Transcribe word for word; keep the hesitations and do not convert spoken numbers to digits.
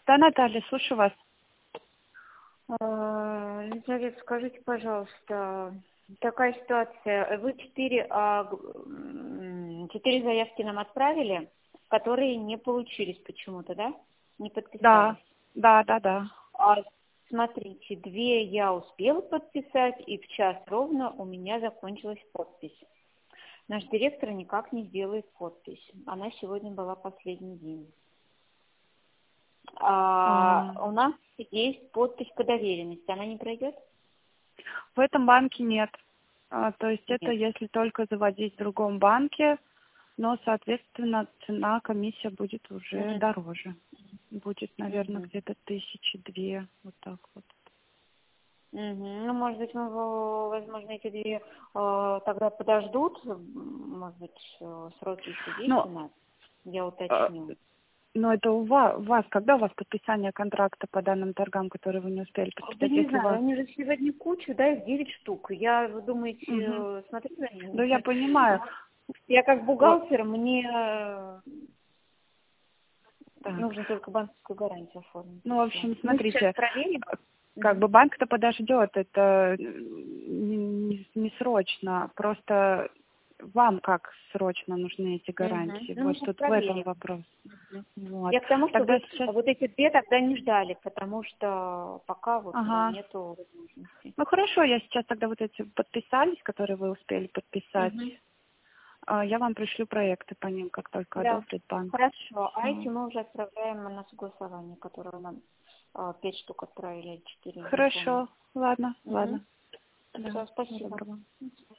Да, Наталья, слушаю вас. А, Елизавета, скажите, пожалуйста, такая ситуация. Вы четыре, а, м, четыре заявки нам отправили, которые не получились почему-то, да? Не Да, подписались. да, да, да. А, смотрите, две я успела подписать, и в час ровно у меня закончилась подпись. Наш директор никак не сделает подпись. Она сегодня была последний день. А, А, у нас есть подпись по доверенности. Она не пройдет? В этом банке нет. А, То есть это Нет. если только заводить в другом банке, но, соответственно, цена, комиссия будет уже Мгм. дороже. Будет, наверное, Мгм. где-то тысячи две, вот так вот. Мгм. Ну, может быть, мы, во- возможно, эти две э, тогда подождут. М, Может быть, э, сроки еще есть у Но, нас. Я э, уточню. но это у вас, у вас, когда у вас подписание контракта по данным торгам, которые вы не успели Да подписать, не если у знаю, вас... они же сегодня кучу, да, их девять штук. Я, вы думаете, Мгм. э, смотрю за ними? Да, я понимаю. Я как Вот, бухгалтер, мне э, так. нужно только банковскую гарантию оформить, и Ну, в все. общем, Мы сейчас смотрите, проверим. как Мгм. бы банк-то подождет, это не, не- не срочно, просто вам как срочно нужны эти Мгм. гарантии, Ну, мы вот сейчас тут в этом проверим. вопрос. Мгм. Вот. Я к тому, что Тогда вы сейчас, вот эти две тогда не ждали, потому что пока вот ага, нету возможности. ну хорошо, я сейчас тогда вот эти подписались, которые вы успели подписать, Мгм. а, я вам пришлю проекты по ним, как только Да, одобрит банк. хорошо. А А, эти мы уже отправляем на согласование, которое нам а, пять штук отправили, или четыре, не помню. Хорошо, ладно, Угу. ладно, да, Все, всего спасибо. доброго.